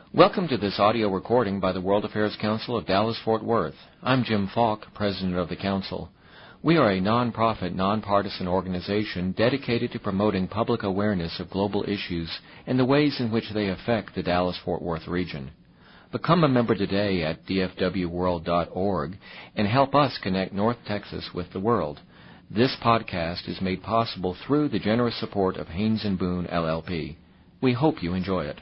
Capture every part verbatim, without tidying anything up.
Welcome to this audio recording by the World Affairs Council of Dallas-Fort Worth. I'm Jim Falk, President of the Council. We are a non-profit, nonpartisan organization dedicated to promoting public awareness of global issues and the ways in which they affect the Dallas-Fort Worth region. Become a member today at d f w world dot org and help us connect North Texas with the world. This podcast is made possible through the generous support of Haynes and Boone, L L P. We hope you enjoy it.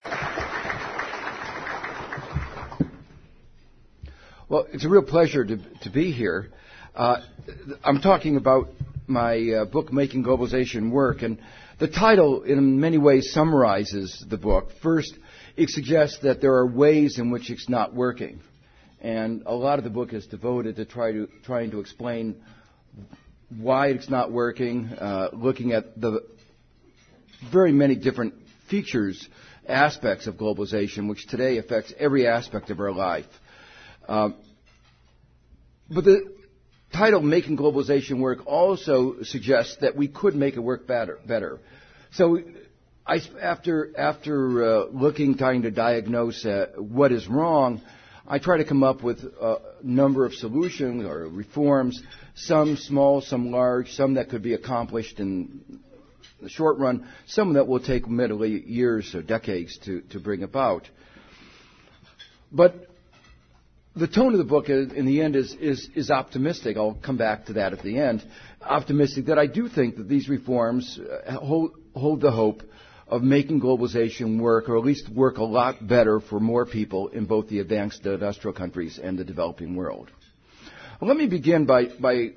Well, it's a real pleasure to, to be here. Uh, I'm talking about my uh, book, Making Globalization Work, and the title in many ways summarizes the book. First, it suggests that there are ways in which it's not working, and a lot of the book is devoted to try to trying to explain why it's not working, uh, looking at the very many different features, aspects of globalization, which today affects every aspect of our life. Um, but the title, Making Globalization Work, also suggests that we could make it work better. better. So I, after, after uh, looking, trying to diagnose uh, what is wrong, I try to come up with a number of solutions or reforms, some small, some large, some that could be accomplished in the short run, some that will take literally years or decades to, to bring about. But the tone of the book, in the end, is, is, is optimistic. I'll come back to that at the end. Optimistic that I do think that these reforms hold, hold the hope of making globalization work, or at least work a lot better for more people in both the advanced industrial countries and the developing world. Well, let me begin by, by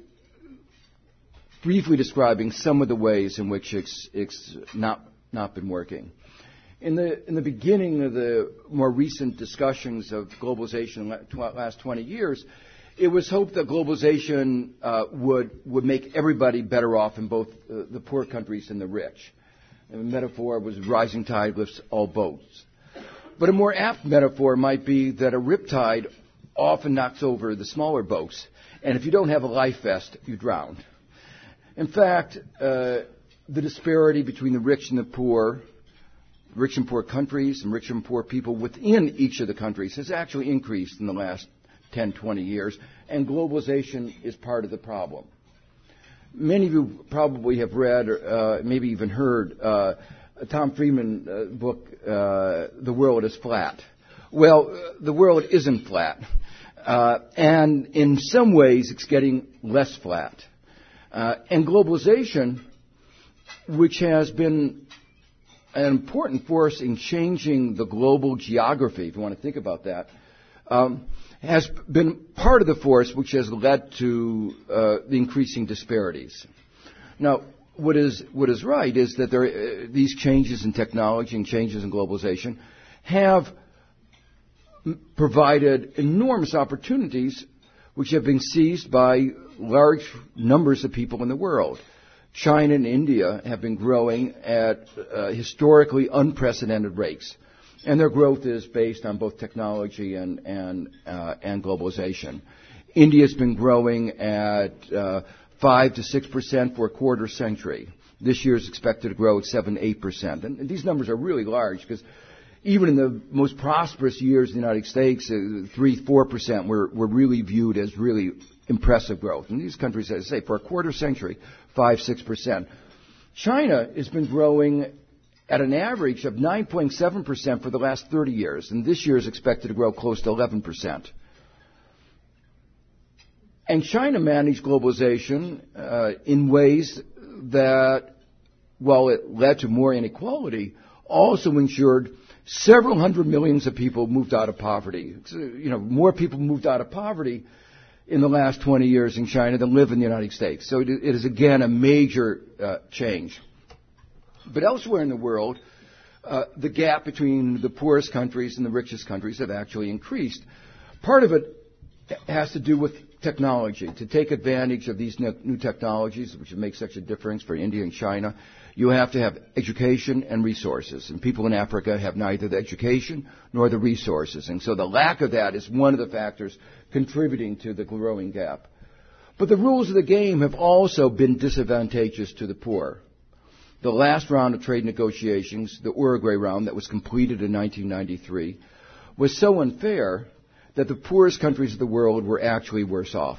briefly describing some of the ways in which it's, it's not, not been working. In the, in the beginning of the more recent discussions of globalization in the last twenty years, it was hoped that globalization uh, would, would make everybody better off in both uh, the poor countries and the rich. And the metaphor was rising tide lifts all boats. But a more apt metaphor might be that a riptide often knocks over the smaller boats, and if you don't have a life vest, you drown. In fact, uh, the disparity between the rich and the poor, rich and poor countries and rich and poor people within each of the countries has actually increased in the last ten, twenty years, and globalization is part of the problem. Many of you probably have read, or uh, maybe even heard, uh, Tom Friedman uh, book, uh, The World is Flat. Well, uh, the world isn't flat, uh, and in some ways it's getting less flat. Uh, and globalization, which has been an important force in changing the global geography, if you want to think about that, um, has been part of the force which has led to uh, the increasing disparities. Now, what is what is right is that there, uh, these changes in technology and changes in globalization have m- provided enormous opportunities which have been seized by large numbers of people in the world. China and India have been growing at uh, historically unprecedented rates, and their growth is based on both technology and and, uh, and globalization. India's been growing at uh, five to six percent for a quarter century. This year is expected to grow at seven, eight percent, and, and these numbers are really large because even in the most prosperous years in the United States, uh, three, four percent were were really viewed as really impressive growth. And these countries, as I say, for a quarter century, five, six percent. China has been growing at an average of nine point seven percent for the last thirty years, and this year is expected to grow close to eleven percent. And China managed globalization uh, in ways that, while it led to more inequality, also ensured several hundred millions of people moved out of poverty. You know, more people moved out of poverty in the last twenty years in China than live in the United States. So it, it is, again, a major uh, change. But elsewhere in the world, uh, the gap between the poorest countries and the richest countries have actually increased. Part of it has to do with technology. To take advantage of these new technologies, which make such a difference for India and China, you have to have education and resources. And people in Africa have neither the education nor the resources. And so the lack of that is one of the factors contributing to the growing gap. But the rules of the game have also been disadvantageous to the poor. the last round of trade negotiations, the Uruguay round that was completed in nineteen ninety-three, was so unfair that the poorest countries of the world were actually worse off.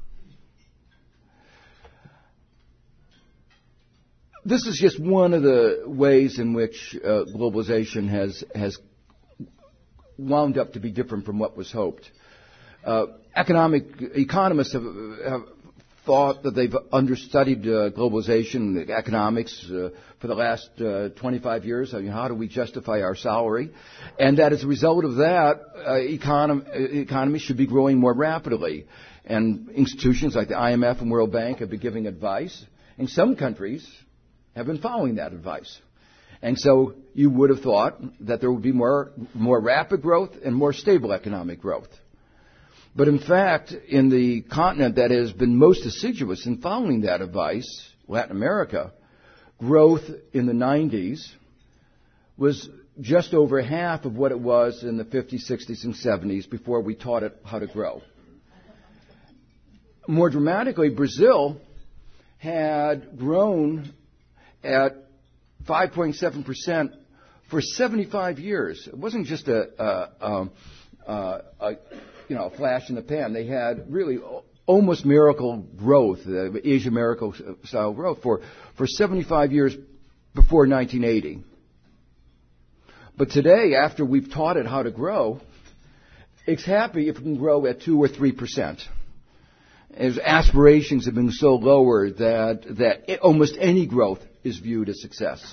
This is just one of the ways in which uh, globalization has has wound up to be different from what was hoped. Uh, economic economists have, have thought that they've understudied uh, globalization, economics, uh, for the last uh, twenty-five years. I mean, how do we justify our salary? And that as a result of that, uh, econom- economies should be growing more rapidly. And institutions like the I M F and World Bank have been giving advice. In some countries, have been following that advice. And so you would have thought that there would be more, more rapid growth and more stable economic growth. But in fact, in the continent that has been most assiduous in following that advice, Latin America, growth in the nineties was just over half of what it was in the fifties, sixties, and seventies before we taught it how to grow. More dramatically, Brazil had grown at five point seven percent for seventy-five years. It wasn't just a, a, a, a you know, a flash in the pan. They had really almost miracle growth, uh, Asia miracle style growth for, for seventy-five years before nineteen eighty. But today, after we've taught it how to grow, it's happy if it can grow at two or three percent. As aspirations have been so lower that that it, almost any growth is viewed as success.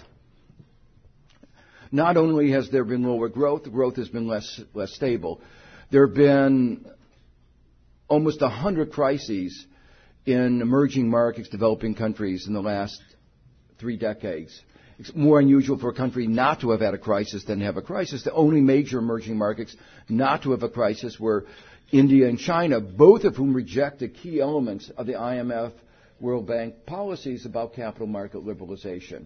Not only has there been lower growth, the growth has been less less stable. There have been almost a hundred crises in emerging markets, developing countries in the last three decades. It's more unusual for a country not to have had a crisis than to have a crisis. The only major emerging markets not to have a crisis were India and China, both of whom rejected key elements of the I M F, World Bank policies about capital market liberalization.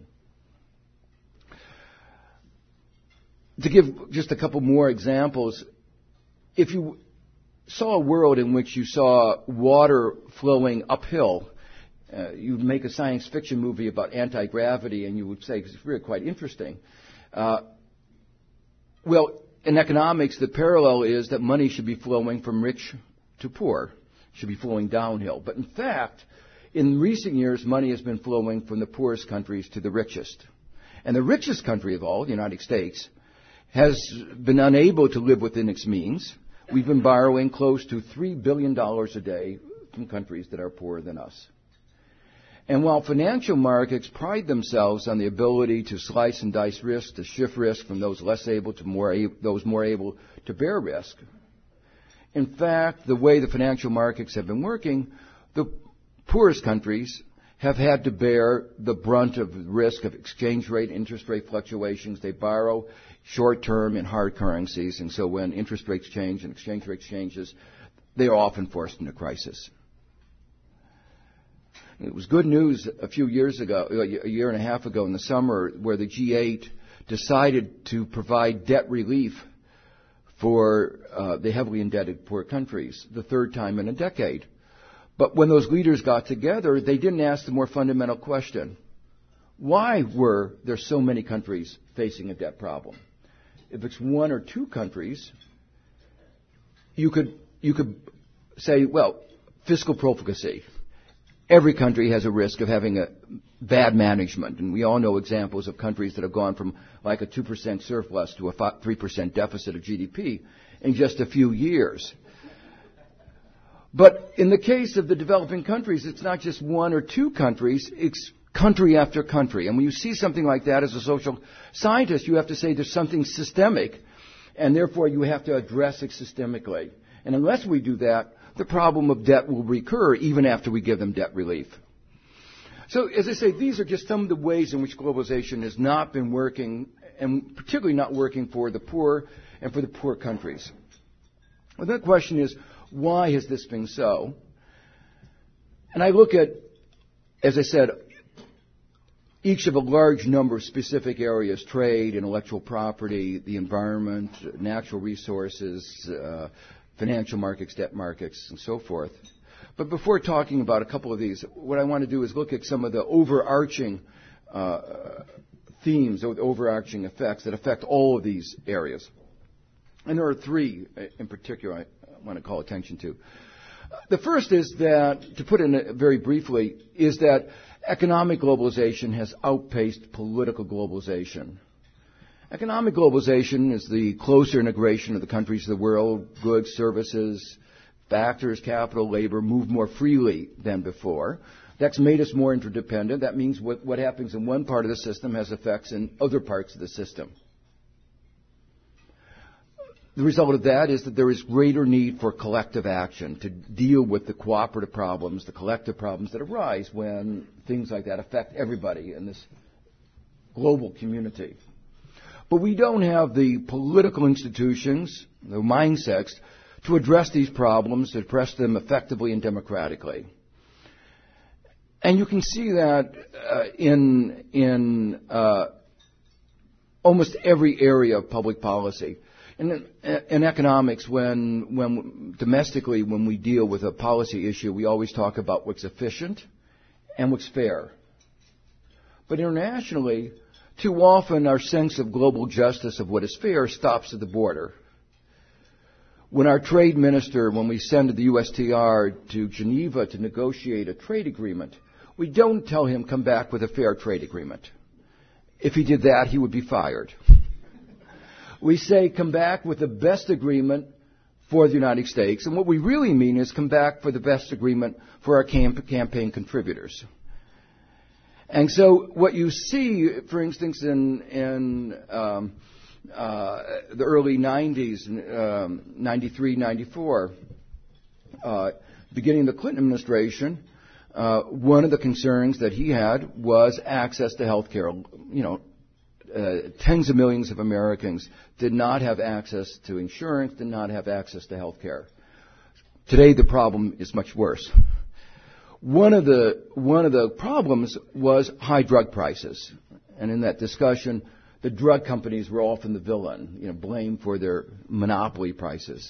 To give just a couple more examples, if you saw a world in which you saw water flowing uphill, uh, you'd make a science fiction movie about anti-gravity and you would say, it's really quite interesting. Uh, well, in economics, the parallel is that money should be flowing from rich to poor, should be flowing downhill. But in fact, in recent years, money has been flowing from the poorest countries to the richest. And the richest country of all, the United States, has been unable to live within its means. We've been borrowing close to three billion dollars a day from countries that are poorer than us. And while financial markets pride themselves on the ability to slice and dice risk, to shift risk from those less able to more a- those more able to bear risk, in fact, the way the financial markets have been working, the poorest countries have had to bear the brunt of the risk of exchange rate, interest rate fluctuations. They borrow short-term in hard currencies, and so when interest rates change and exchange rates changes, they are often forced into crisis. It was good news a few years ago, a year and a half ago in the summer, where the G eight decided to provide debt relief for uh, the heavily indebted poor countries, the third time in a decade. But when those leaders got together, they didn't ask the more fundamental question. Why were there so many countries facing a debt problem? If it's one or two countries, you could you could say, well, fiscal profligacy. Every country has a risk of having a bad management, and we all know examples of countries that have gone from like a two percent surplus to a three percent deficit of G D P in just a few years. But in the case of the developing countries, it's not just one or two countries, it's country after country. And when you see something like that as a social scientist, you have to say there's something systemic, and therefore you have to address it systemically. And unless we do that, the problem of debt will recur even after we give them debt relief. So, as I say, these are just some of the ways in which globalization has not been working, and particularly not working for the poor and for the poor countries. Well, the question is, why has this been so? And I look at, as I said, each of a large number of specific areas: trade, intellectual property, the environment, natural resources, uh, financial markets, debt markets, and so forth. But before talking about a couple of these, what I want to do is look at some of the overarching uh, themes, overarching effects that affect all of these areas. And there are three in particular I want to call attention to. The first is that, to put it very briefly, is that economic globalization has outpaced political globalization. Economic globalization is the closer integration of the countries of the world. Goods, services, factors, capital, labor move more freely than before. That's made us more interdependent. That means what, what happens in one part of the system has effects in other parts of the system. The result of that is that there is greater need for collective action to deal with the cooperative problems, the collective problems that arise when things like that affect everybody in this global community. But we don't have the political institutions, the mindsets, to address these problems, to address them effectively and democratically. And you can see that uh, in, in uh, almost every area of public policy. In, in economics, when, when domestically, when we deal with a policy issue, we always talk about what's efficient and what's fair. But internationally, too often our sense of global justice of what is fair stops at the border. When our trade minister, when we send the U S T R to Geneva to negotiate a trade agreement, we don't tell him come back with a fair trade agreement. If he did that, he would be fired. We say come back with the best agreement for the United States. And what we really mean is come back for the best agreement for our camp- campaign contributors. And so what you see, for instance, in, in um, uh, the early nineties, um, ninety-three, ninety-four, uh, beginning of the Clinton administration, uh, one of the concerns that he had was access to health care. You know, Uh, tens of millions of Americans did not have access to insurance, did not have access to health care. Today, the problem is much worse. One of the one of the problems was high drug prices, and in that discussion, the drug companies were often the villain, you know, blamed for their monopoly prices.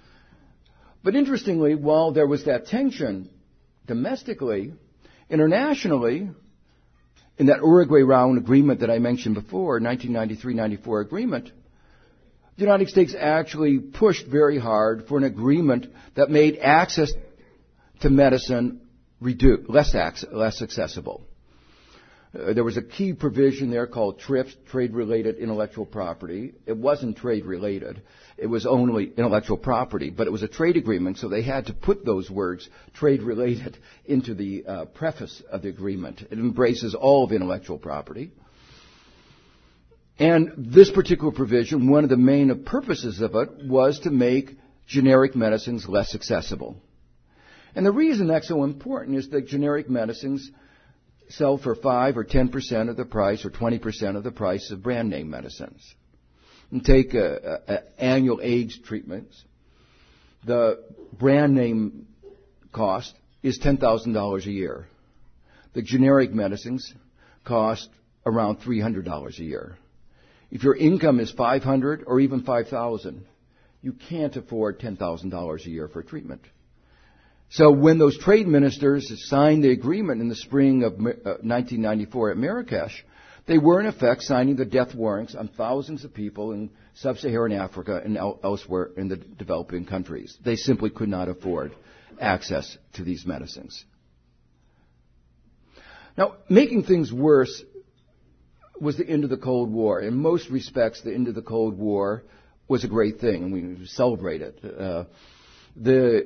But interestingly, while there was that tension domestically, internationally, in that Uruguay round agreement that I mentioned before, nineteen ninety-three ninety-four agreement, the United States actually pushed very hard for an agreement that made access to medicine reduce, less, ac- less accessible. Uh, there was a key provision there called TRIPS, Trade-Related Intellectual Property. It wasn't trade-related. It was only intellectual property, but it was a trade agreement, so they had to put those words, trade-related, into the uh, preface of the agreement. It embraces all of intellectual property. And this particular provision, one of the main purposes of it was to make generic medicines less accessible. And the reason that's so important is that generic medicines sell for five or ten percent of the price or twenty percent of the price of brand name medicines. And take uh, uh, annual AIDS treatments. The brand name cost is ten thousand dollars a year. The generic medicines cost around three hundred dollars a year. If your income is five hundred dollars or even five thousand dollars, you can't afford ten thousand dollars a year for treatment. So when those trade ministers signed the agreement in the spring of nineteen ninety-four at Marrakesh, they were in effect signing the death warrants on thousands of people in sub-Saharan Africa and el- elsewhere in the developing countries. They simply could not afford access to these medicines. Now, making things worse was the end of the Cold War. In most respects, the end of the Cold War was a great thing, and we celebrate it. Uh, the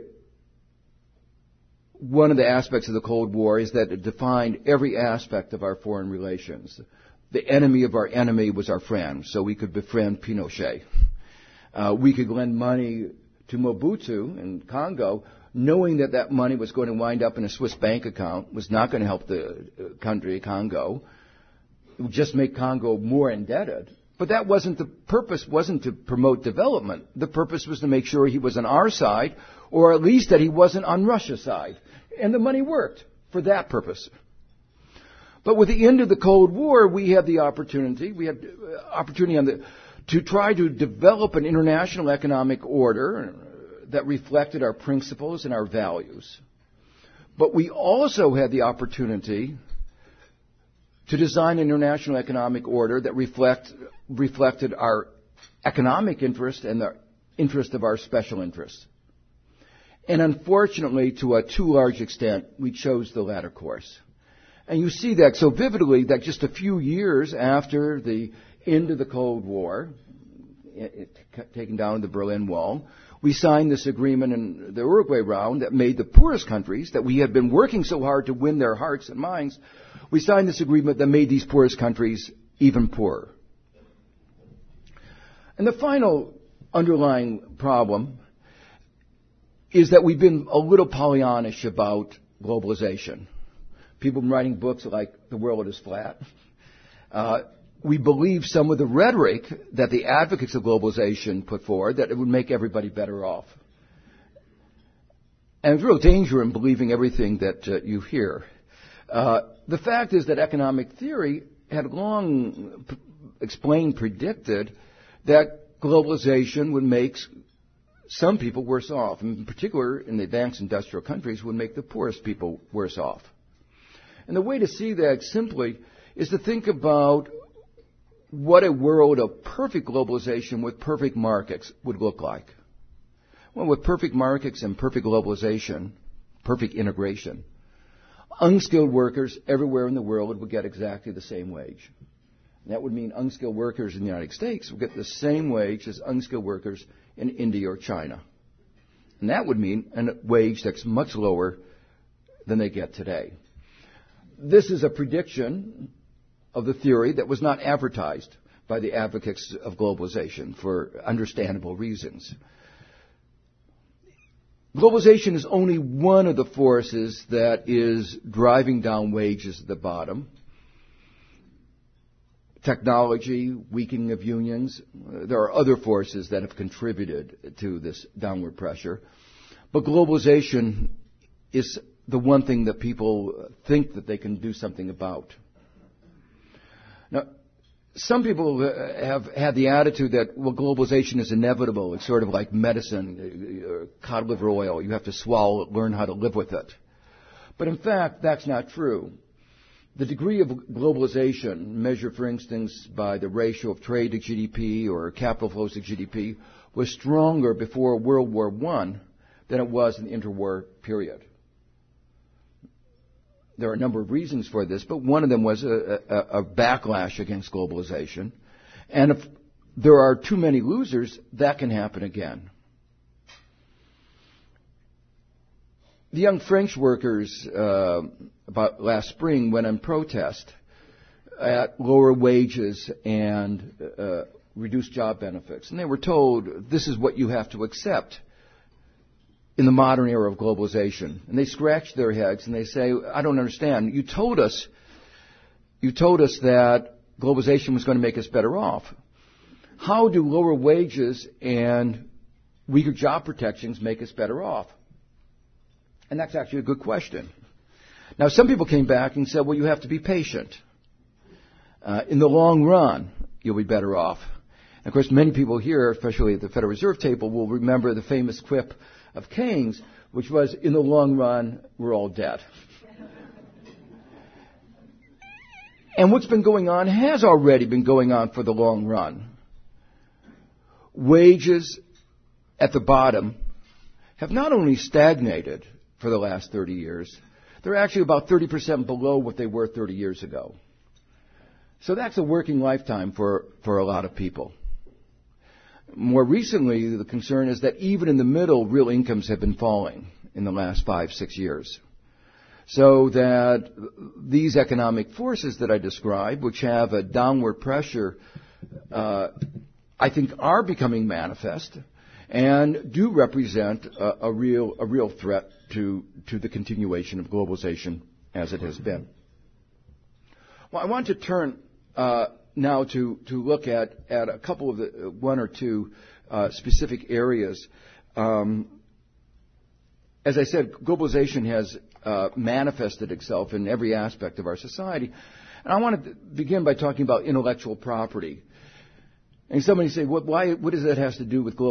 One of the aspects of the Cold War is that it defined every aspect of our foreign relations. The enemy of our enemy was our friend, so we could befriend Pinochet. Uh, we could lend money to Mobutu in Congo, knowing that that money was going to wind up in a Swiss bank account, was not going to help the country, Congo. It would just make Congo more indebted. But that wasn't the purpose, wasn't to promote development. The purpose was to make sure he was on our side, or at least that he wasn't on Russia's side. And the money worked for that purpose. But with the end of the Cold War, we had the opportunity, we had opportunity on the, to try to develop an international economic order that reflected our principles and our values. But we also had the opportunity to design an international economic order that reflect, reflected our economic interest and the interest of our special interests. And unfortunately, to a too large extent, we chose the latter course. And you see that so vividly that just a few years after the end of the Cold War, it, it, taking down the Berlin Wall, we signed this agreement in the Uruguay round that made the poorest countries, that we had been working so hard to win their hearts and minds, we signed this agreement that made these poorest countries even poorer. And the final underlying problem is that we've been a little Pollyannish about globalization. People have been writing books like The World is Flat. Uh, we believe some of the rhetoric that the advocates of globalization put forward, that it would make everybody better off. And there's real danger in believing everything that uh, you hear. Uh, the fact is that economic theory had long p- explained, predicted, that globalization would make some people worse off. In particular, in the advanced industrial countries, would make the poorest people worse off. And the way to see that simply is to think about what a world of perfect globalization with perfect markets would look like. Well, with perfect markets and perfect globalization, perfect integration, unskilled workers everywhere in the world would get exactly the same wage. And that would mean unskilled workers in the United States would get the same wage as unskilled workers in India or China. And that would mean a wage that's much lower than they get today. This is a prediction of the theory that was not advertised by the advocates of globalization for understandable reasons. Globalization is only one of the forces that is driving down wages at the bottom. Technology, weakening of unions, there are other forces that have contributed to this downward pressure. But globalization is the one thing that people think that they can do something about. Now, some people have had the attitude that, well, globalization is inevitable. It's sort of like medicine, cod liver oil. You have to swallow it, learn how to live with it. But in fact, that's not true. The degree of globalization, measured, for instance, by the ratio of trade to G D P or capital flows to G D P, was stronger before World War One than it was in the interwar period. There are a number of reasons for this, but one of them was a, a, a backlash against globalization. And if there are too many losers, that can happen again. The young French workers uh, about last spring went on protest at lower wages and uh, reduced job benefits. And they were told, this is what you have to accept in the modern era of globalization. And they scratch their heads and they say, I don't understand. You told us, you told us that globalization was going to make us better off. How do lower wages and weaker job protections make us better off? And that's actually a good question. Now, some people came back and said, well, you have to be patient. Uh, in the long run, you'll be better off. And of course, many people here, especially at the Federal Reserve table, will remember the famous quip of Keynes, which was, in the long run, we're all dead. And what's been going on has already been going on for the long run. Wages at the bottom have not only stagnated for the last thirty years, they're actually about thirty percent below what they were thirty years ago. So that's a working lifetime for, for a lot of people. More recently, the concern is that even in the middle, real incomes have been falling in the last five, six years. So that these economic forces that I described, which have a downward pressure, uh, I think are becoming manifest and do represent a, a real a real threat to, to the continuation of globalization as it has been. Well, I want to turn uh, now to, to look at, at a couple of the, one or two uh, specific areas. Um, as I said, globalization has uh, manifested itself in every aspect of our society. And I want to begin by talking about intellectual property. And somebody say, what, why, what does that have to do with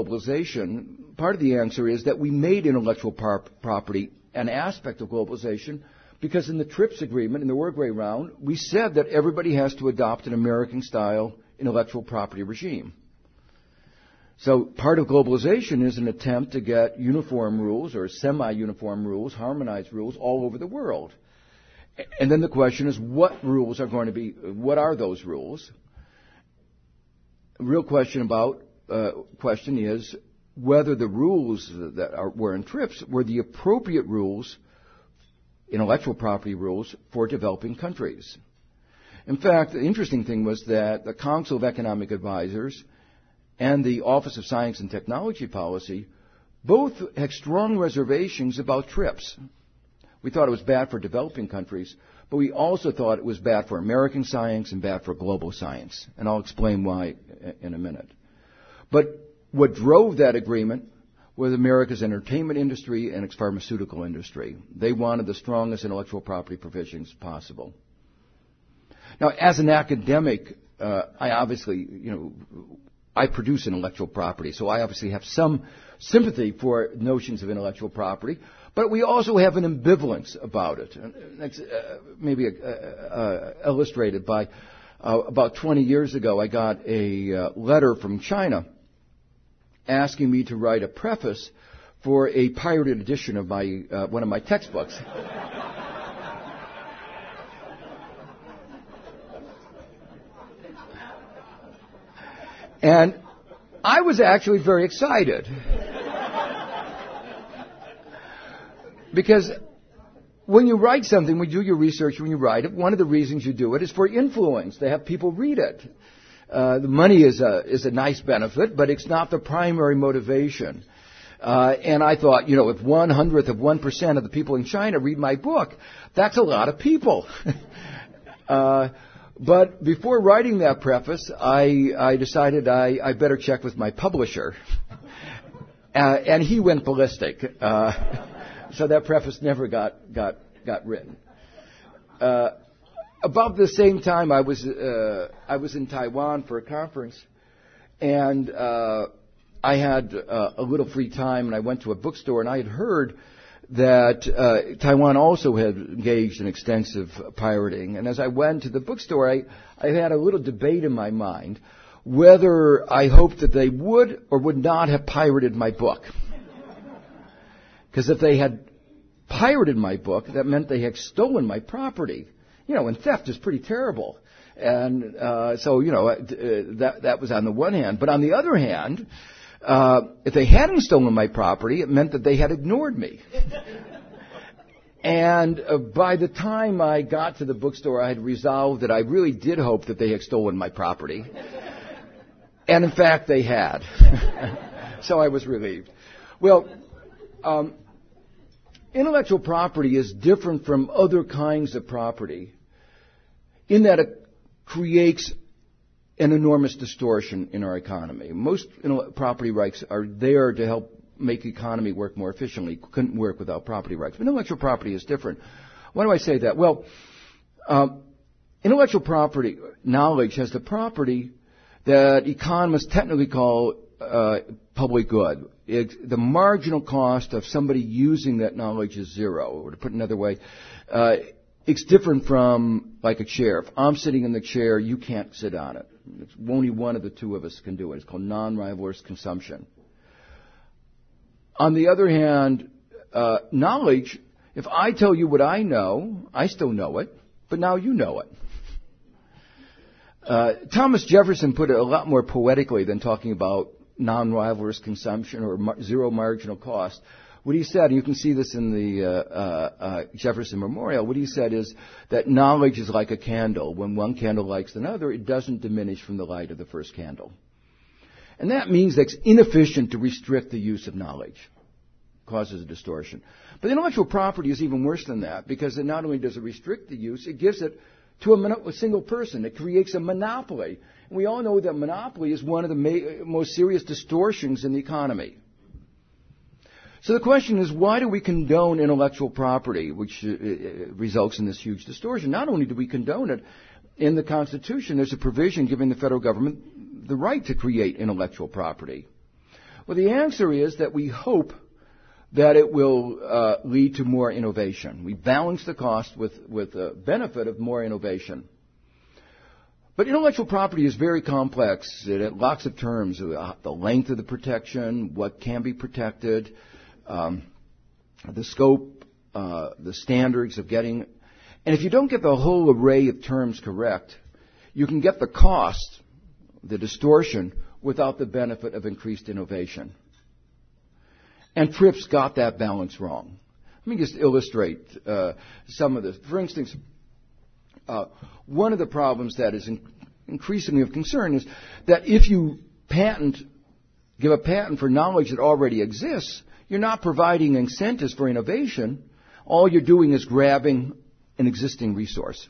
globalization? Part of the answer is that we made intellectual par- property an aspect of globalization because in the TRIPS agreement, in the Uruguay round, we said that everybody has to adopt an American-style intellectual property regime. So part of globalization is an attempt to get uniform rules or semi-uniform rules, harmonized rules all over the world. And then the question is, what rules are going to be, what are those rules? The real question about, uh, question is whether the rules that are, were in TRIPS were the appropriate rules, intellectual property rules, for developing countries. In fact, the interesting thing was that the Council of Economic Advisors and the Office of Science and Technology Policy both had strong reservations about TRIPS. We thought it was bad for developing countries, but we also thought it was bad for American science and bad for global science. And I'll explain why in a minute. But what drove that agreement was America's entertainment industry and its pharmaceutical industry. They wanted the strongest intellectual property provisions possible. Now, as an academic, uh, I obviously, you know, I produce intellectual property, so I obviously have some sympathy for notions of intellectual property, but we also have an ambivalence about it. And that's uh, maybe uh, uh, illustrated by uh, about twenty years ago, I got a uh, letter from China asking me to write a preface for a pirated edition of my uh, one of my textbooks. And I was actually very excited. Because when you write something, when you do your research, when you write it, one of the reasons you do it is for influence, to have people read it. Uh, the money is a, is a nice benefit, but it's not the primary motivation. Uh, and I thought, you know, if one hundredth of one percent of the people in China read my book, that's a lot of people. uh, But before writing that preface, I, I decided I, I better check with my publisher. uh, and he went ballistic. Uh, so that preface never got, got, got written. Uh, about the same time, I was, uh, I was in Taiwan for a conference, and uh, I had uh, a little free time, and I went to a bookstore, and I had heard that uh, Taiwan also had engaged in extensive pirating. And as I went to the bookstore, I, I had a little debate in my mind whether I hoped that they would or would not have pirated my book. Because if they had pirated my book, that meant they had stolen my property. You know, and theft is pretty terrible. And uh, so, you know, uh, that, that was on the one hand. But on the other hand, Uh, if they hadn't stolen my property, it meant that they had ignored me. And uh, by the time I got to the bookstore, I had resolved that I really did hope that they had stolen my property. And in fact, they had. So I was relieved. Well, um, intellectual property is different from other kinds of property in that it creates an enormous distortion in our economy. Most property rights are there to help make the economy work more efficiently. Couldn't work without property rights. But intellectual property is different. Why do I say that? Well, um, intellectual property knowledge has the property that economists technically call uh, public good. It, the marginal cost of somebody using that knowledge is zero. Or to put it another way, uh, it's different from like a chair. If I'm sitting in the chair, you can't sit on it. It's only one of the two of us can do it. It's called non-rivalrous consumption. On the other hand, uh, knowledge, if I tell you what I know, I still know it, but now you know it. Uh, Thomas Jefferson put it a lot more poetically than talking about non-rivalrous consumption or mar- zero marginal cost. What he said, and you can see this in the uh, uh, uh, Jefferson Memorial, what he said is that knowledge is like a candle. When one candle lights another, it doesn't diminish from the light of the first candle. And that means that it's inefficient to restrict the use of knowledge. It causes a distortion. But intellectual property is even worse than that, because it not only does it restrict the use, it gives it to a, mon- a single person. It creates a monopoly. And we all know that monopoly is one of the ma- most serious distortions in the economy. So the question is, why do we condone intellectual property, which uh, results in this huge distortion? Not only do we condone it, in the Constitution there's a provision giving the federal government the right to create intellectual property. Well, the answer is that we hope that it will uh, lead to more innovation. We balance the cost with, with the benefit of more innovation. But intellectual property is very complex. It has lots of terms, the length of the protection, what can be protected, um, the scope, uh, the standards of getting. And if you don't get the whole array of terms correct, you can get the cost, the distortion, without the benefit of increased innovation. And TRIPS got that balance wrong. Let me just illustrate uh, some of this. For instance, uh, one of the problems that is in- increasingly of concern is that if you patent, give a patent for knowledge that already exists, you're not providing incentives for innovation. All you're doing is grabbing an existing resource.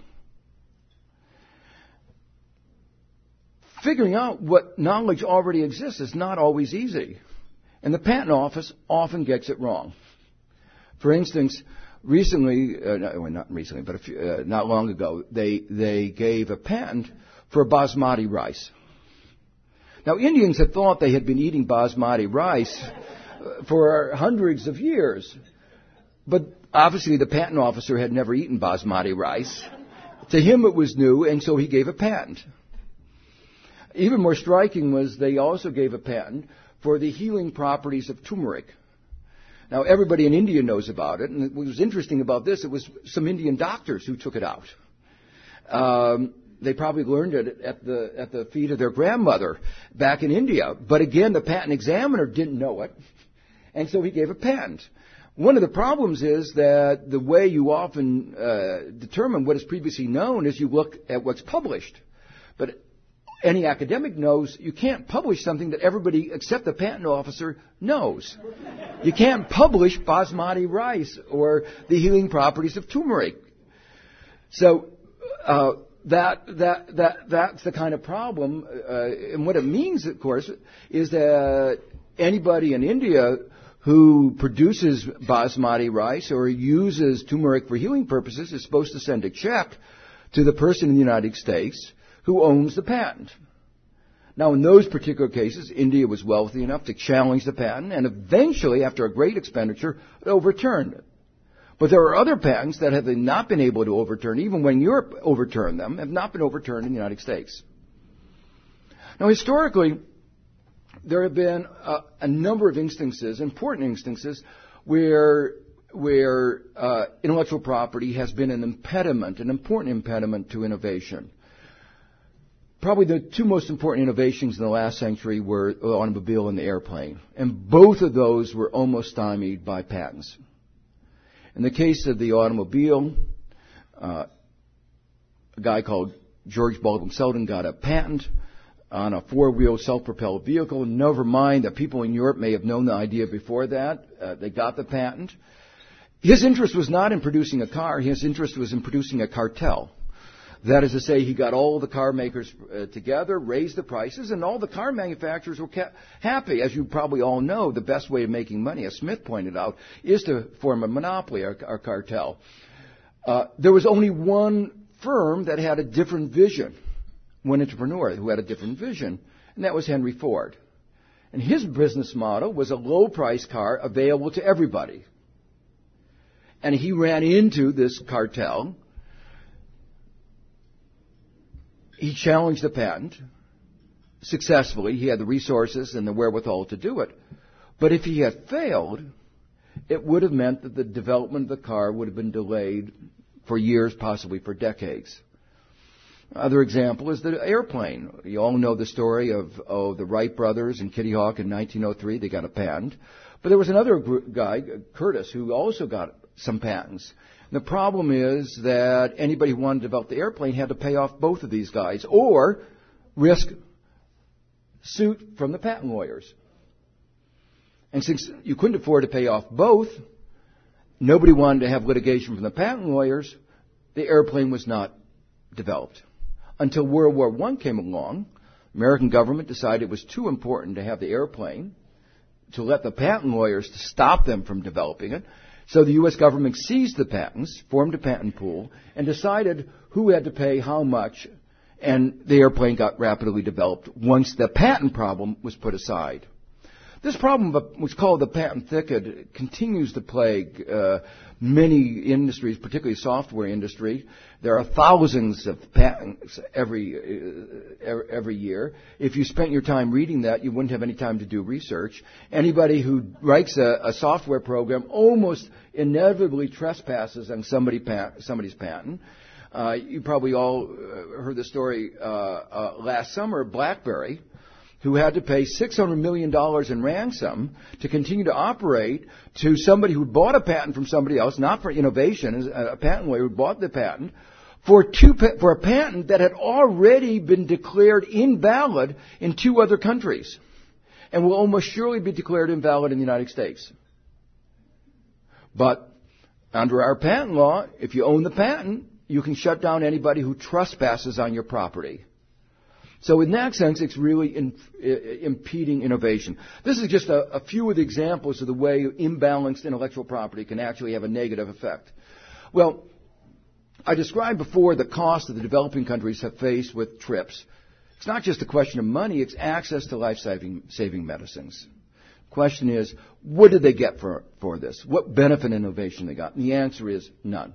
Figuring out what knowledge already exists is not always easy. And the Patent Office often gets it wrong. For instance, recently, uh, no, well, not recently, but a few, uh, not long ago, they, they gave a patent for basmati rice. Now, Indians had thought they had been eating basmati rice for hundreds of years. But obviously the patent officer had never eaten basmati rice. To him it was new, and so he gave a patent. Even more striking was they also gave a patent for the healing properties of turmeric. Now, everybody in India knows about it, and what was interesting about this, it was some Indian doctors who took it out. Um, they probably learned it at the at the feet of their grandmother back in India. But again, the patent examiner didn't know it, and so he gave a patent. One of the problems is that the way you often uh, determine what is previously known is you look at what's published. But any academic knows you can't publish something that everybody except the patent officer knows. You can't publish basmati rice or the healing properties of turmeric. So uh, that that that that's the kind of problem. Uh, and what it means, of course, is that anybody in India who produces basmati rice or uses turmeric for healing purposes is supposed to send a check to the person in the United States who owns the patent. Now, in those particular cases, India was wealthy enough to challenge the patent, and eventually, after a great expenditure, it overturned it. But there are other patents that have not been able to overturn, even when Europe overturned them, have not been overturned in the United States. Now, historically, there have been a, a number of instances, important instances, where where uh, intellectual property has been an impediment, an important impediment to innovation. Probably the two most important innovations in the last century were the automobile and the airplane, and both of those were almost stymied by patents. In the case of the automobile, uh, a guy called George Baldwin Selden got a patent on a four-wheel self-propelled vehicle. Never mind that people in Europe may have known the idea before that. Uh, they got the patent. His interest was not in producing a car. His interest was in producing a cartel. That is to say, he got all the car makers uh, together, raised the prices, and all the car manufacturers were ca- happy. As you probably all know, the best way of making money, as Smith pointed out, is to form a monopoly or, or cartel. Uh, there was only one firm that had a different vision, one entrepreneur who had a different vision, and that was Henry Ford. And his business model was a low-price car available to everybody. And he ran into this cartel. He challenged the patent successfully. He had the resources and the wherewithal to do it. But if he had failed, it would have meant that the development of the car would have been delayed for years, possibly for decades. Another example is the airplane. You all know the story of oh, the Wright brothers and Kitty Hawk in nineteen oh three. They got a patent. But there was another guy, Curtiss, who also got some patents. The problem is that anybody who wanted to develop the airplane had to pay off both of these guys or risk suit from the patent lawyers. And since you couldn't afford to pay off both, nobody wanted to have litigation from the patent lawyers. The airplane was not developed. Until World War One came along, the American government decided it was too important to have the airplane to let the patent lawyers to stop them from developing it. So the U S government seized the patents, formed a patent pool, and decided who had to pay how much, and the airplane got rapidly developed once the patent problem was put aside. This problem, what's called the patent thicket, continues to plague uh, many industries, particularly software industry. There are thousands of patents every uh, every year. If you spent your time reading that, you wouldn't have any time to do research. Anybody who writes a, a software program almost inevitably trespasses on somebody pat, somebody's patent. Uh, you probably all heard the story uh, uh, last summer, BlackBerry, who had to pay six hundred million dollars in ransom to continue to operate to somebody who bought a patent from somebody else, not for innovation, a patent lawyer who bought the patent, for, two, for a patent that had already been declared invalid in two other countries and will almost surely be declared invalid in the United States. But under our patent law, if you own the patent, you can shut down anybody who trespasses on your property. So in that sense, it's really in, uh, impeding innovation. This is just a, a few of the examples of the way imbalanced intellectual property can actually have a negative effect. Well, I described before the cost that the developing countries have faced with TRIPS. It's not just a question of money, it's access to life-saving saving medicines. The question is, what did they get for, for this? What benefit and innovation they got? And the answer is none.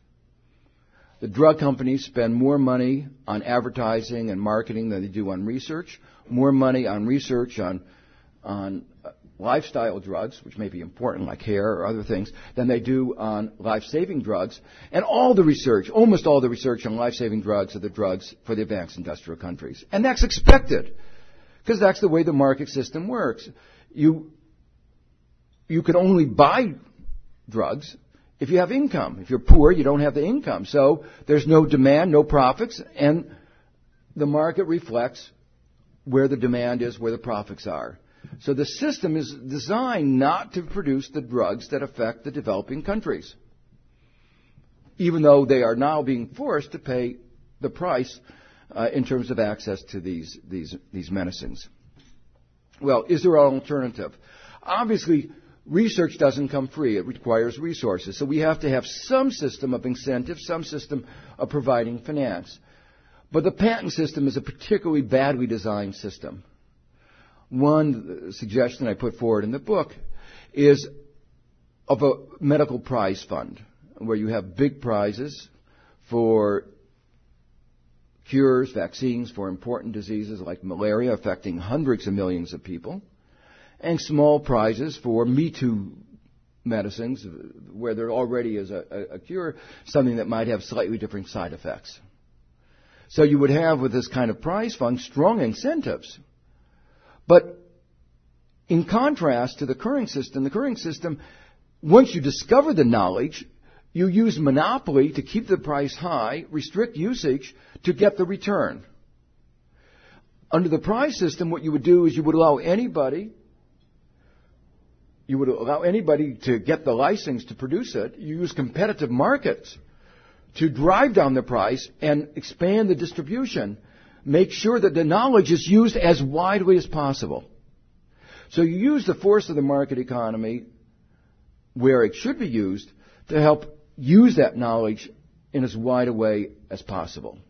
The drug companies spend more money on advertising and marketing than they do on research, more money on research on, on uh, lifestyle drugs, which may be important like hair or other things, than they do on life-saving drugs. And all the research, almost all the research on life-saving drugs are the drugs for the advanced industrial countries. And that's expected, because that's the way the market system works. You, you can only buy drugs if you have income. If you're poor, you don't have the income. So there's no demand, no profits, and the market reflects where the demand is, where the profits are. So the system is designed not to produce the drugs that affect the developing countries, even though they are now being forced to pay the price uh, in terms of access to these, these, these medicines. Well, is there an alternative? Obviously, research doesn't come free. It requires resources. So we have to have some system of incentive, some system of providing finance. But the patent system is a particularly badly designed system. One suggestion I put forward in the book is of a medical prize fund, where you have big prizes for cures, vaccines for important diseases like malaria affecting hundreds of millions of people, and small prizes for Me Too medicines, where there already is a, a, a cure, something that might have slightly different side effects. So you would have, with this kind of prize fund, strong incentives. But in contrast to the current system, the current system, once you discover the knowledge, you use monopoly to keep the price high, restrict usage to get the return. Under the prize system, what you would do is you would allow anybody You would allow anybody to get the license to produce it. You use competitive markets to drive down the price and expand the distribution. Make sure that the knowledge is used as widely as possible. So you use the force of the market economy where it should be used to help use that knowledge in as wide a way as possible.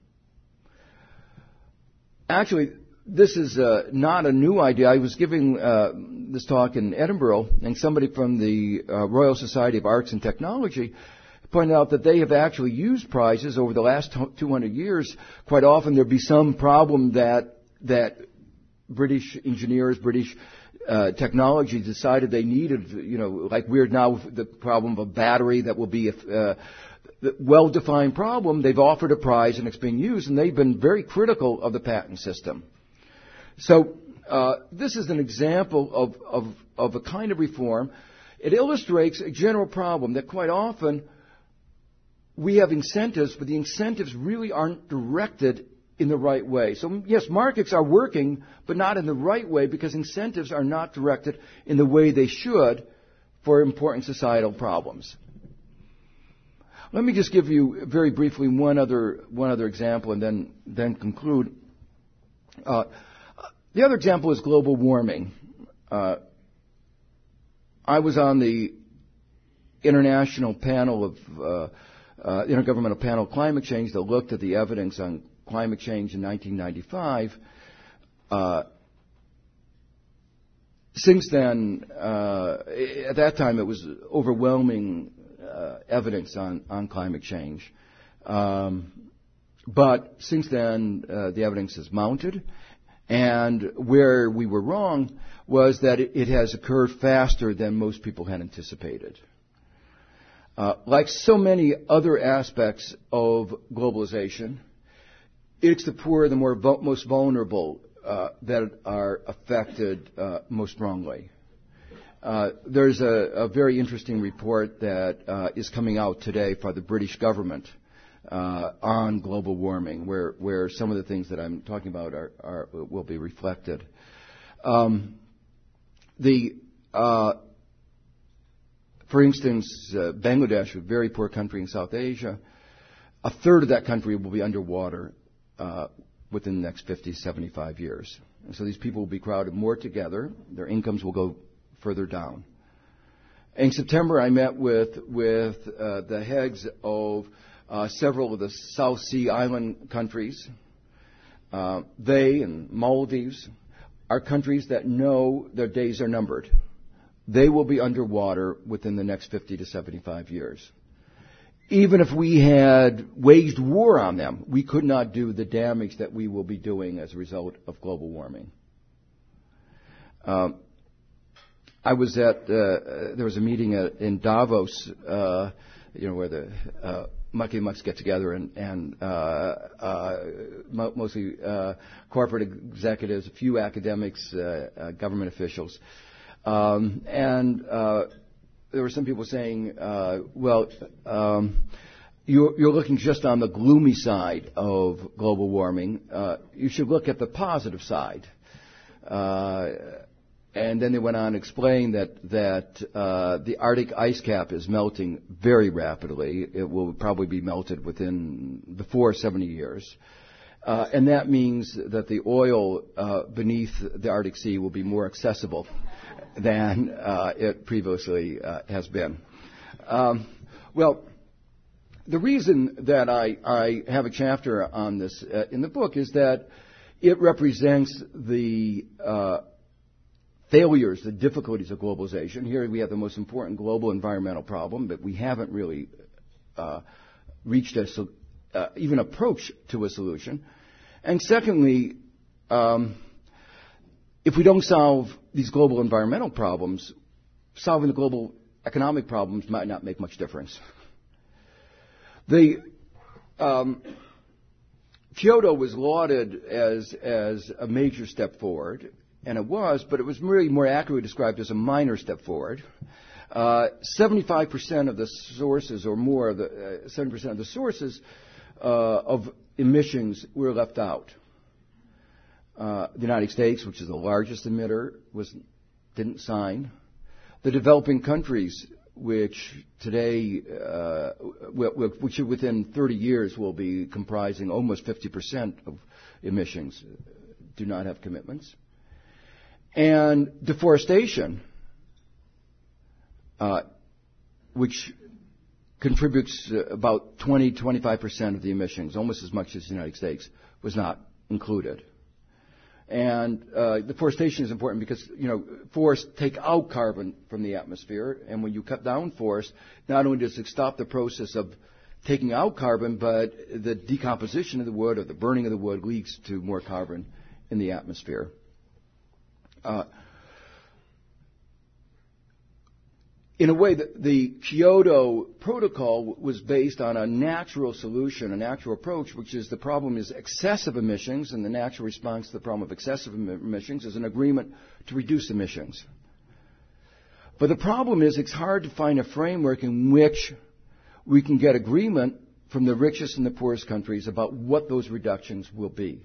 Actually, this is uh, not a new idea. I was giving uh, this talk in Edinburgh, and somebody from the uh, Royal Society of Arts and Technology pointed out that they have actually used prizes over the last two hundred years. Quite often there'd be some problem that that British engineers, British uh, technology decided they needed, you know, like we're now the problem of a battery that will be a uh, well-defined problem. They've offered a prize and it's being used, and they've been very critical of the patent system. So uh, this is an example of, of, of a kind of reform. It illustrates a general problem that quite often we have incentives, but the incentives really aren't directed in the right way. So yes, markets are working, but not in the right way because incentives are not directed in the way they should for important societal problems. Let me just give you very briefly one other one other example and then then conclude. Uh, The other example is global warming. Uh, I was on the international panel of uh, uh, intergovernmental panel of climate change that looked at the evidence on climate change in nineteen ninety-five. Uh, since then, uh, at that time, it was overwhelming uh, evidence on, on climate change. Um, but since then, uh, the evidence has mounted. And where we were wrong was that it, it has occurred faster than most people had anticipated. Uh, like so many other aspects of globalization, it's the poor, the more vo- most vulnerable, uh, that are affected uh, most strongly. Uh, there's a, a very interesting report that uh, is coming out today by the British government uh, on global warming, where, where some of the things that I'm talking about are, are will be reflected. Um, the uh, For instance, uh, Bangladesh, a very poor country in South Asia, a third of that country will be underwater uh, within the next fifty, seventy-five years. And so these people will be crowded more together. Their incomes will go further down. In September, I met with with uh, the heads of uh, several of the South Sea island countries. Uh, they and Maldives are countries that know their days are numbered. They will be underwater within the next fifty to seventy-five years. Even if we had waged war on them, we could not do the damage that we will be doing as a result of global warming. Um, I was at, uh, there was a meeting at, in Davos, uh, you know, where the uh, mucky mucks get together and, and uh, uh, mostly uh, corporate executives, a few academics, uh, uh, government officials. Um, and uh, there were some people saying, uh, well, um, you're, you're looking just on the gloomy side of global warming. Uh, you should look at the positive side. Uh, and then they went on to explain that, that uh, the Arctic ice cap is melting very rapidly. It will probably be melted within before seventy years. Uh, and that means that the oil uh, beneath the Arctic Sea will be more accessible than uh, it previously uh, has been. Um, well, the reason that I, I have a chapter on this uh, in the book is that it represents the uh, failures, the difficulties of globalization. Here we have the most important global environmental problem, but we haven't really uh, reached a uh, even approach to a solution. And secondly, um, if we don't solve these global environmental problems, solving the global economic problems might not make much difference. The um, Kyoto was lauded as as a major step forward, and it was, but it was really more accurately described as a minor step forward. Uh, seventy-five percent of the sources, or more, of the uh, seventy percent of the sources uh, of emissions were left out. Uh, the United States, which is the largest emitter, was didn't sign. The developing countries, which today, uh, which within thirty years will be comprising almost fifty percent of emissions, do not have commitments. And deforestation, uh, which contributes uh, about twenty, twenty-five percent of the emissions, almost as much as the United States, was not included. And uh, deforestation is important because, you know, forests take out carbon from the atmosphere, and when you cut down forests, not only does it stop the process of taking out carbon, but the decomposition of the wood or the burning of the wood leads to more carbon in the atmosphere. Uh, In a way, the, the Kyoto Protocol was based on a natural solution, a natural approach, which is the problem is excessive emissions, and the natural response to the problem of excessive emissions is an agreement to reduce emissions. But the problem is it's hard to find a framework in which we can get agreement from the richest and the poorest countries about what those reductions will be.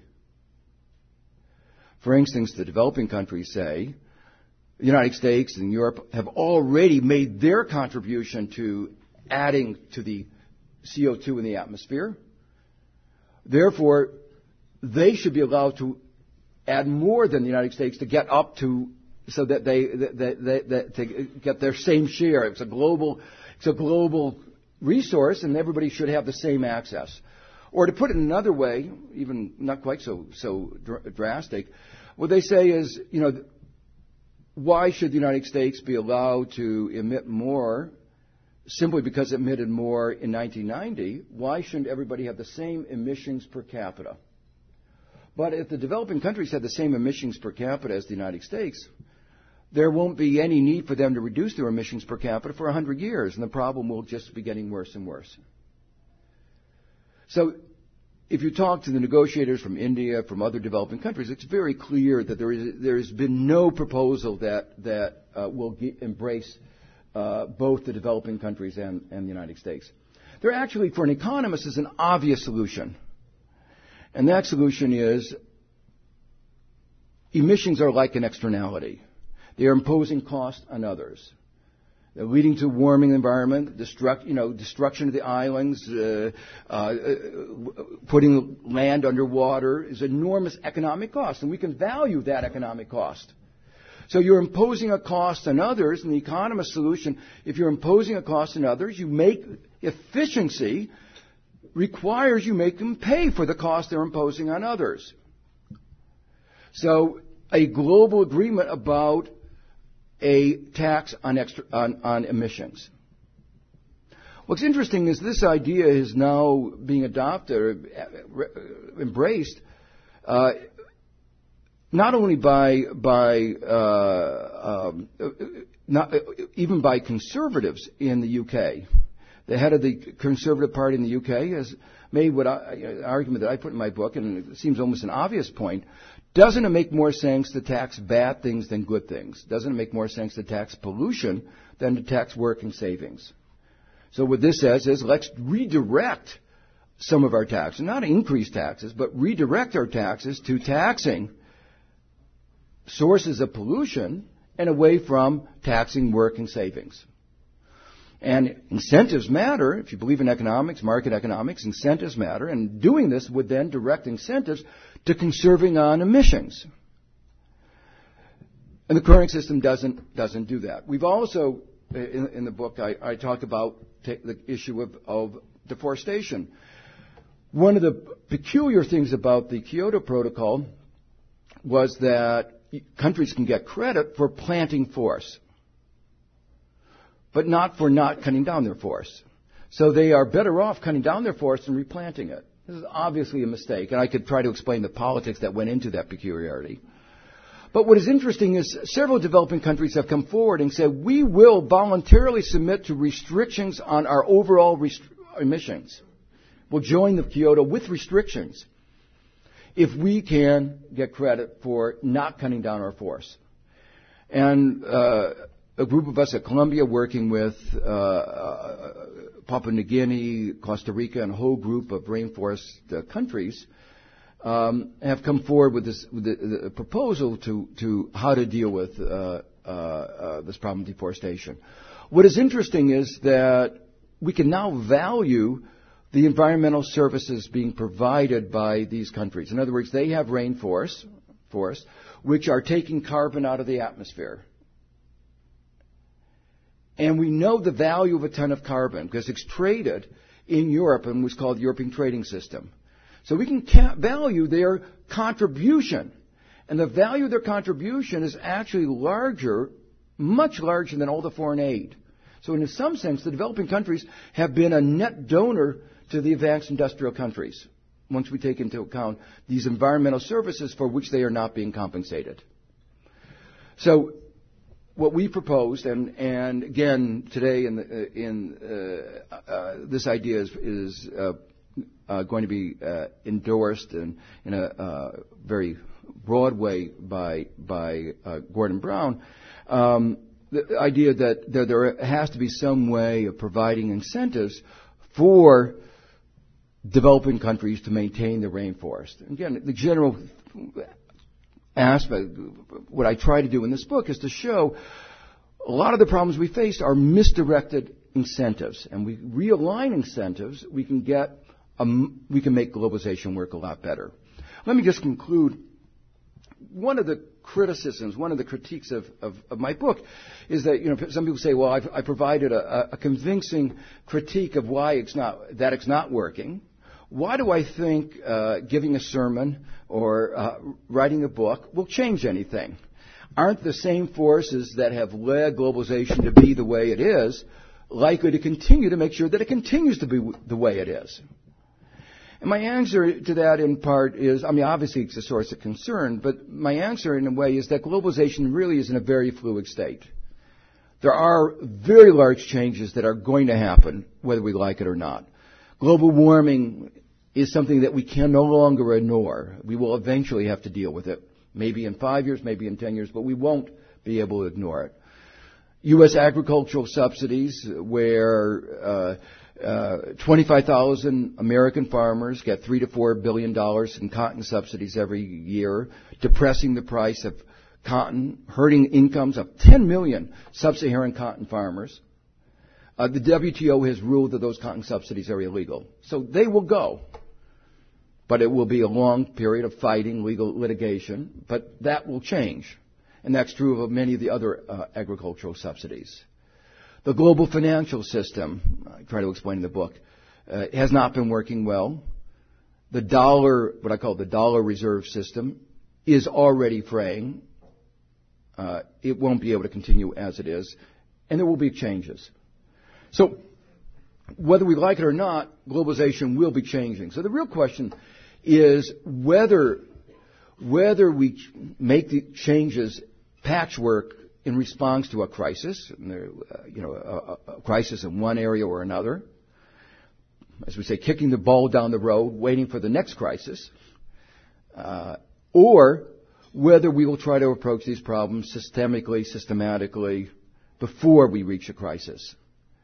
For instance, the developing countries say, the United States and Europe have already made their contribution to adding to the C O two in the atmosphere. Therefore, they should be allowed to add more than the United States to get up to, so that they, they, they, they to get their same share. It's a global, it's a global resource, and everybody should have the same access. Or to put it another way, even not quite so so dr- drastic, what they say is, you know, why should the United States be allowed to emit more simply because it emitted more in nineteen ninety? Why shouldn't everybody have the same emissions per capita? But if the developing countries had the same emissions per capita as the United States, there won't be any need for them to reduce their emissions per capita for one hundred years, and the problem will just be getting worse and worse. So if you talk to the negotiators from India, from other developing countries, it's very clear that there is there has been no proposal that that uh, will ge- embrace uh, both the developing countries and, and the United States. There actually, for an economist, is an obvious solution, and that solution is emissions are like an externality. They are imposing cost on others. They're leading to warming environment, destruct, you know, destruction of the islands, uh, uh, putting land underwater is enormous economic cost, and we can value that economic cost. So you're imposing a cost on others, and the economist solution, if you're imposing a cost on others, you make efficiency requires you make them pay for the cost they're imposing on others. So a global agreement about a tax on, extra, on, on emissions. What's interesting is this idea is now being adopted or embraced uh, not only by by uh, um, not even by conservatives in the U K. The head of the Conservative Party in the U K has made what I, an argument that I put in my book, and it seems almost an obvious point. Doesn't it make more sense to tax bad things than good things? Doesn't it make more sense to tax pollution than to tax work and savings? So what this says is let's redirect some of our taxes, not increase taxes, but redirect our taxes to taxing sources of pollution and away from taxing work and savings. And incentives matter. If you believe in economics, market economics, incentives matter. And doing this would then direct incentives to conserving on emissions. And the current system doesn't doesn't do that. We've also, in, in the book, I, I talk about t- the issue of, of deforestation. One of the peculiar things about the Kyoto Protocol was that countries can get credit for planting forests, but not for not cutting down their forests. So they are better off cutting down their forests and replanting it. This is obviously a mistake, and I could try to explain the politics that went into that peculiarity. But what is interesting is several developing countries have come forward and said, we will voluntarily submit to restrictions on our overall rest- emissions. We'll join the Kyoto with restrictions if we can get credit for not cutting down our forests. And uh, a group of us at Columbia working with uh, uh, Papua New Guinea, Costa Rica, and a whole group of rainforest uh, countries um, have come forward with this with the, the proposal to, to how to deal with uh, uh, uh, this problem of deforestation. What is interesting is that we can now value the environmental services being provided by these countries. In other words, they have rainforests, forests, which are taking carbon out of the atmosphere. And we know the value of a ton of carbon because it's traded in Europe in what's called the European Trading System. So we can ca- value their contribution. And the value of their contribution is actually larger, much larger than all the foreign aid. So in some sense, the developing countries have been a net donor to the advanced industrial countries, once we take into account these environmental services for which they are not being compensated. So what we proposed, and, and again, today in, the, in uh, uh, this idea is, is uh, uh, going to be uh, endorsed in, in a uh, very broad way by, by uh, Gordon Brown, um, the idea that there, there has to be some way of providing incentives for developing countries to maintain the rainforest. Again, the general aspect, what I try to do in this book is to show a lot of the problems we face are misdirected incentives. And we realign incentives, we can get, a, we can make globalization work a lot better. Let me just conclude. One of the criticisms, one of the critiques of, of, of my book is that, you know, some people say, well, I've, I provided a, a convincing critique of why it's not, that it's not working. Why do I think uh, giving a sermon or uh, writing a book will change anything? aren't the same forces that have led globalization to be the way it is likely to continue to make sure that it continues to be the way it is? And my answer to that in part is, I mean, obviously it's a source of concern, but my answer in a way is that globalization really is in a very fluid state. There are very large changes that are going to happen, whether we like it or not. Global warming is something that we can no longer ignore. We will eventually have to deal with it. Maybe in five years, maybe in ten years, but we won't be able to ignore it. U S agricultural subsidies, where uh, uh, twenty-five thousand American farmers get three to four billion dollars in cotton subsidies every year, depressing the price of cotton, hurting incomes of ten million sub-Saharan cotton farmers. Uh, the W T O has ruled that those cotton subsidies are illegal. So they will go. But it will be a long period of fighting, legal litigation. But that will change. And that's true of many of the other uh, agricultural subsidies. The global financial system, I try to explain in the book, uh, has not been working well. The dollar, what I call the dollar reserve system, is already fraying. Uh, it won't be able to continue as it is. And there will be changes. So, whether we like it or not, globalization will be changing. So the real question is whether whether we make the changes patchwork in response to a crisis, you know, a, a crisis in one area or another, as we say, kicking the ball down the road, waiting for the next crisis, uh, or whether we will try to approach these problems systemically, systematically, before we reach a crisis.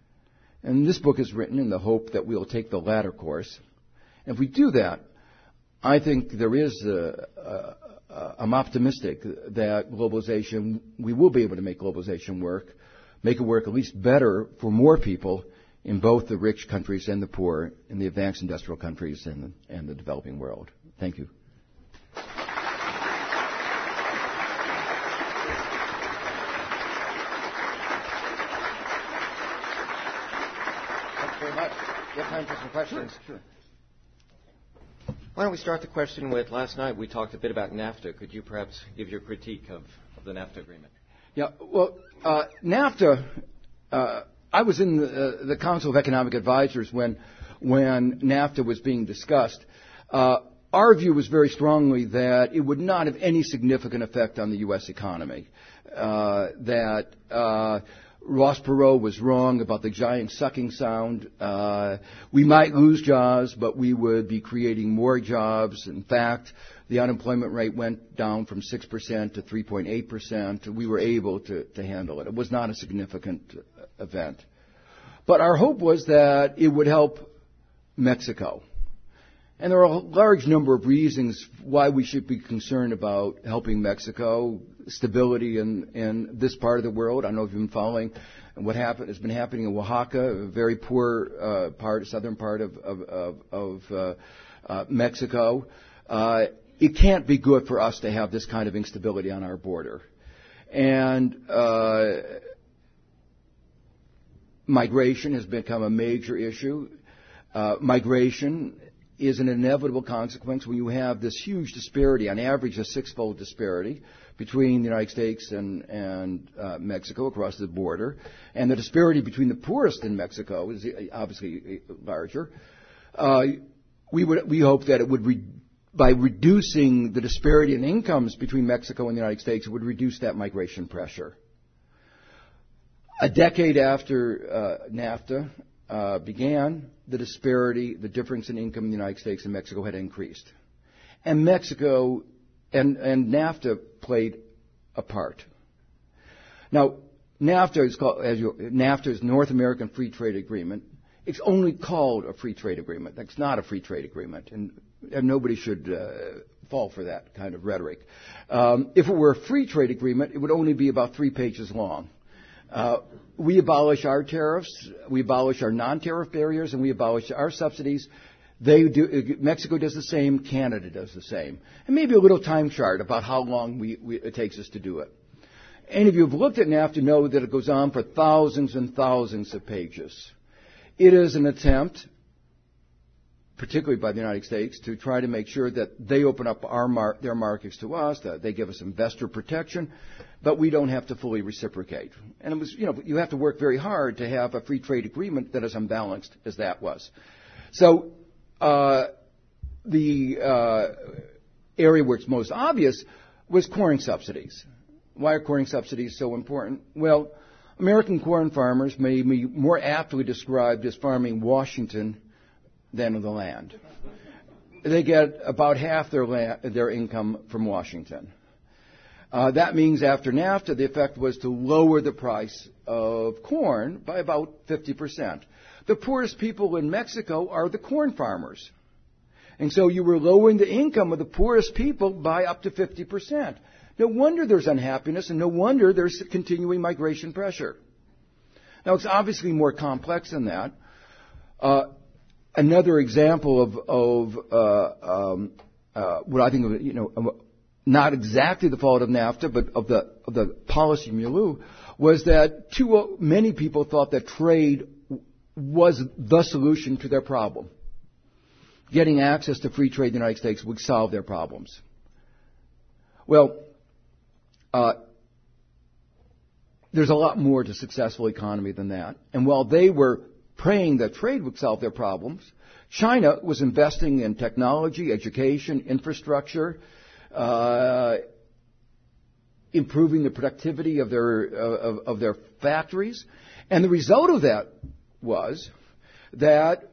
And this book is written in the hope that we'll take the latter course. And if we do that, I think there is a, a, a, I'm optimistic that globalization, we will be able to make globalization work, make it work at least better for more people in both the rich countries and the poor, in the advanced industrial countries and, and the developing world. Thank you. We have time for some questions. Sure, sure. Why don't we start the question with, last night we talked a bit about NAFTA. Could you perhaps give your critique of, of the NAFTA agreement? Yeah, well, uh, NAFTA, uh, I was in the, uh, the Council of Economic Advisors when, when NAFTA was being discussed. Uh, our view was very strongly that it would not have any significant effect on the U S economy, uh, that uh, Ross Perot was wrong about the giant sucking sound. Uh, we might lose jobs, but we would be creating more jobs. In fact, the unemployment rate went down from six percent to three point eight percent. We were able to, to handle it. It was not a significant event. But our hope was that it would help Mexico. And there are a large number of reasons why we should be concerned about helping Mexico, stability in, in this part of the world. I don't know if you've been following what happened, has been happening in Oaxaca, a very poor uh, part, southern part of, of, of, of uh, uh, Mexico. Uh, it can't be good for us to have this kind of instability on our border. And uh, migration has become a major issue. Uh, migration is an inevitable consequence when you have this huge disparity, on average a six-fold disparity between the United States and, and uh, Mexico across the border. And the disparity between the poorest in Mexico is obviously larger. Uh, we would we hope that it would, re- by reducing the disparity in incomes between Mexico and the United States, it would reduce that migration pressure. A decade after uh, NAFTA uh, began, the disparity, the difference in income in the United States and Mexico had increased. And Mexico and, and NAFTA played a part. Now, NAFTA is called, as you, NAFTA is North American Free Trade Agreement. It's only called a free trade agreement. That's not a free trade agreement, and, and nobody should uh, fall for that kind of rhetoric. Um, if it were a free trade agreement, it would only be about three pages long. Uh, we abolish our tariffs, we abolish our non-tariff barriers, and we abolish our subsidies. They do, Mexico does the same, Canada does the same. And maybe a little time chart about how long we, we, it takes us to do it. Any of you who have looked at NAFTA know that it goes on for thousands and thousands of pages. It is an attempt particularly by the United States, to try to make sure that they open up our mar- their markets to us, that they give us investor protection, but we don't have to fully reciprocate. And it was, you know, you have to work very hard to have a free trade agreement that is unbalanced as that was. So uh, the uh, area where it's most obvious was corn subsidies. Why are corn subsidies so important? Well, American corn farmers may be more aptly described as farming Washington than the land. They get about half their land, their income from Washington. Uh, that means after NAFTA, the effect was to lower the price of corn by about fifty percent. The poorest people in Mexico are the corn farmers. And so you were lowering the income of the poorest people by up to fifty percent. No wonder there's unhappiness, and no wonder there's continuing migration pressure. Now, it's obviously more complex than that. Uh, another example of, of uh, um, uh, what I think of, you know, not exactly the fault of NAFTA, but of the of the policy milieu, was that too many people thought that trade was the solution to their problem. Getting access to free trade in the United States would solve their problems. Well, uh, there's a lot more to a successful economy than that. And while they were praying that trade would solve their problems, China was investing in technology, education, infrastructure, uh, improving the productivity of their uh, of, of their factories. And the result of that was that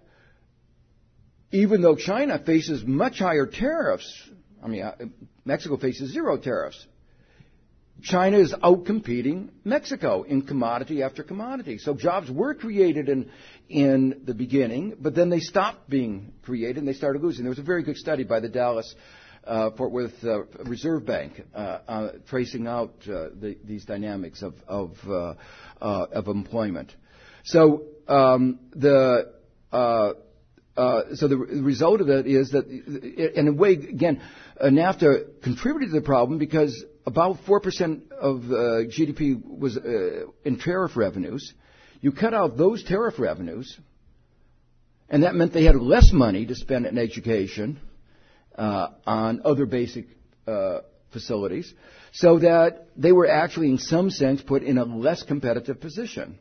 even though China faces much higher tariffs, I mean, Mexico faces zero tariffs, China is outcompeting Mexico in commodity after commodity. So jobs were created in in the beginning, but then they stopped being created and they started losing. There was a very good study by the Dallas uh, Fort Worth uh, Reserve Bank uh, uh, tracing out uh, the, these dynamics of of, uh, uh, of employment. So um, the uh, Uh, so the re- result of it is that, in a way, again, uh, NAFTA contributed to the problem because about four percent of uh, G D P was uh, in tariff revenues. You cut out those tariff revenues, and that meant they had less money to spend in education, uh, on other basic uh, facilities, so that they were actually, in some sense, put in a less competitive position.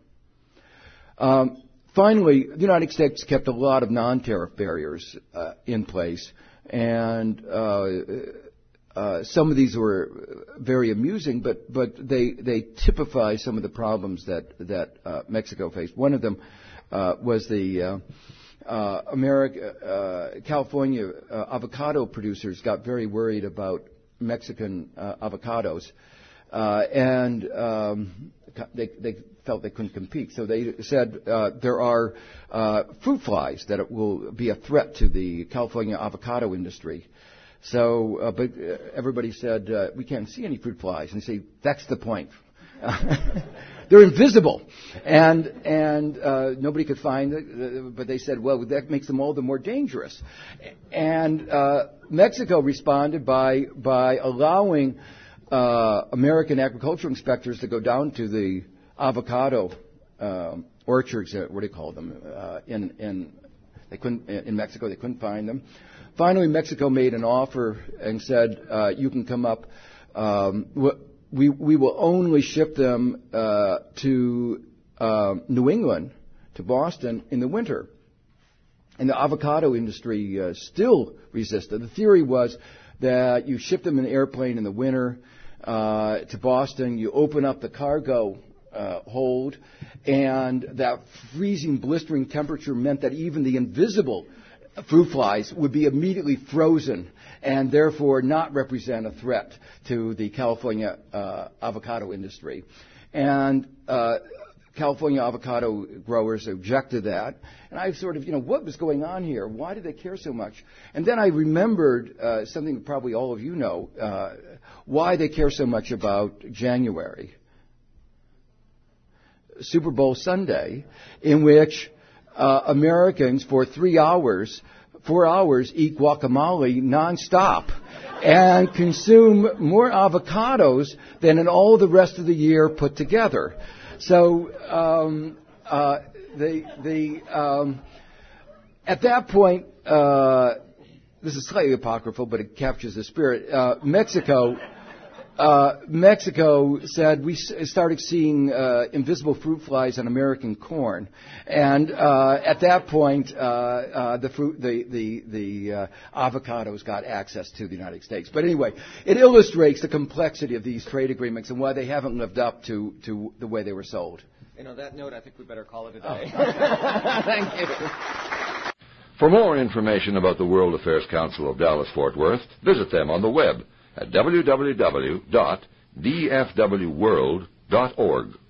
Um, Finally, the United States kept a lot of non-tariff barriers uh, in place, and uh, uh, some of these were very amusing, but but they they typify some of the problems that that uh, Mexico faced. One of them uh, was the uh, uh, America, uh, California uh, avocado producers got very worried about Mexican uh, avocados, uh, and um, they they. felt they couldn't compete. So they said uh, there are uh, fruit flies that it will be a threat to the California avocado industry. So, uh, but uh, everybody said, uh, we can't see any fruit flies. And they say, that's the point. They're invisible. And and uh, nobody could find it. Uh, but they said, well, that makes them all the more dangerous. And uh, Mexico responded by, by allowing uh, American agricultural inspectors to go down to the avocado um, orchards, uh, what do you call them? Uh, in in they couldn't in Mexico, they couldn't find them. Finally, Mexico made an offer and said, uh, "You can come up. Um, we we will only ship them uh, to uh, New England, to Boston in the winter." And the avocado industry uh, still resisted. The theory was that you ship them in an airplane in the winter uh, to Boston. You open up the cargo Uh, hold, and that freezing, blistering temperature meant that even the invisible fruit flies would be immediately frozen and therefore not represent a threat to the California uh, avocado industry. And uh, California avocado growers objected that. And I sort of, you know, what was going on here? Why did they care so much? And then I remembered uh, something that probably all of you know, uh, why they care so much about January. Super Bowl Sunday, in which uh, Americans for three hours, four hours, eat guacamole nonstop and consume more avocados than in all the rest of the year put together. So um, uh, the the um, at that point, uh, this is slightly apocryphal, but it captures the spirit. Uh, Mexico, uh, Mexico said we started seeing uh, invisible fruit flies on American corn, and uh, at that point, uh, uh, the fruit, the the the uh, avocados got access to the United States. But anyway, it illustrates the complexity of these trade agreements and why they haven't lived up to to the way they were sold. And on that note, I think we better call it a day. Oh. Thank you. For more information about the World Affairs Council of Dallas-Fort Worth, visit them on the web at w w w dot d f w world dot org.